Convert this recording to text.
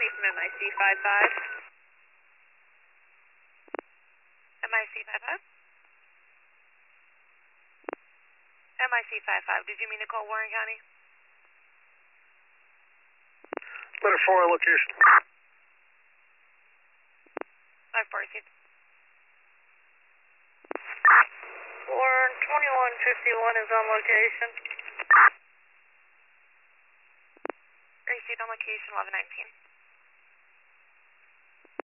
County from MIC 55. MIC 55? MIC 55, did you mean to call Warren County? Letter 4 location. 5-4, received. Warren 2151 is on location. Received on location 1119.